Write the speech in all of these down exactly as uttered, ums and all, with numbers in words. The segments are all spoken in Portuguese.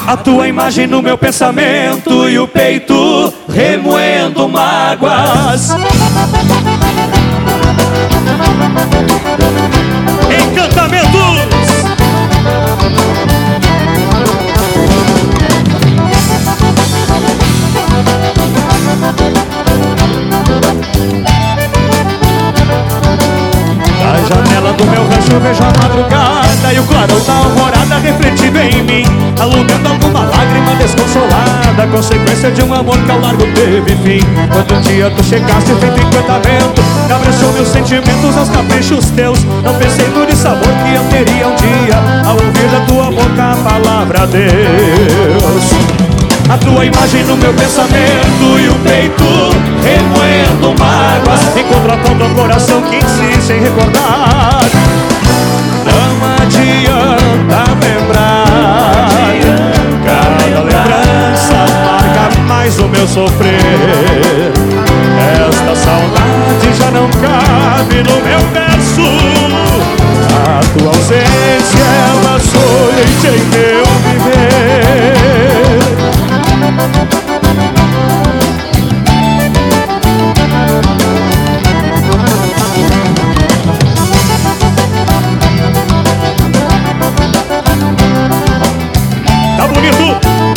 A tua imagem no meu pensamento e o peito remoendo mágoas. Encantamentos. Da janela do meu rancho vejo a madrugada e o clarão da alvorada refletido em mim, alugando alguma lágrima desconsolada, consequência de um amor que ao largo teve fim. Quando um dia tu chegaste feito encantamento, me abraçou meus sentimentos aos caprichos teus. Não pensei no dissabor que eu teria um dia ao ouvir da tua boca a palavra Deus. A tua imagem no meu pensamento e o peito remoendo mágoas, em contraponto ao coração que insiste em recordar. Não adianta lembrar, cada lembrança marca mais o meu sofrer. Esta saudade já não cabe no meu verso. A tua ausência é uma noite em meu viver. Tá bonito!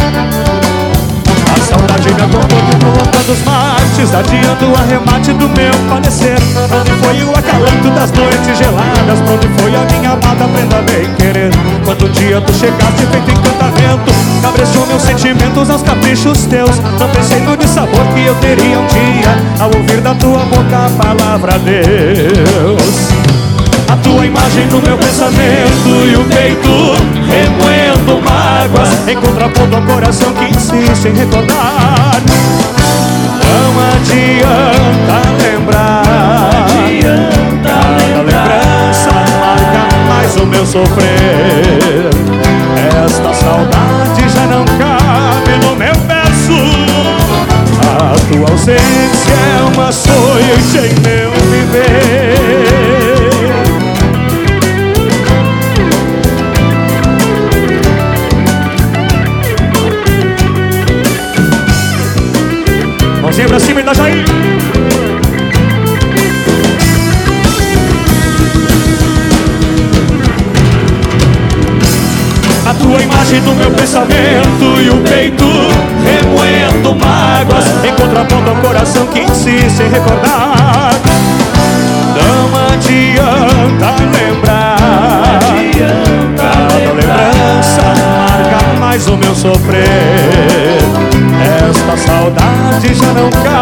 A saudade me acompanha prolongando os mates, adiando o arremate do meu padecer. Onde foi o acalanto das noites geladas? Pra onde foi a minha amada prenda bem querer? Quando um dia tu chegaste feito encantamento, me abraçou meus sentimentos aos caprichos teus. Não pensei no dissabor que eu teria um dia ao ouvir da tua boca a palavra Deus. A tua imagem no meu pensamento e o peito remoendo mágoas, em contraponto ao coração que insiste em recordar. Não adianta lembrar, cada lembrança marca mais o meu sofrer. Esta saudade já não cabe no meu verso. A tua ausência é uma noite em meu viver. Mãozinha pra cima e dá Jair. A tua imagem no meu pensamento e o peito remoendo mágoas, em contraponto ao coração que insiste em recordar. Não adianta lembrar, cada lembrança marca mais o meu sofrer. Esta saudade já não cai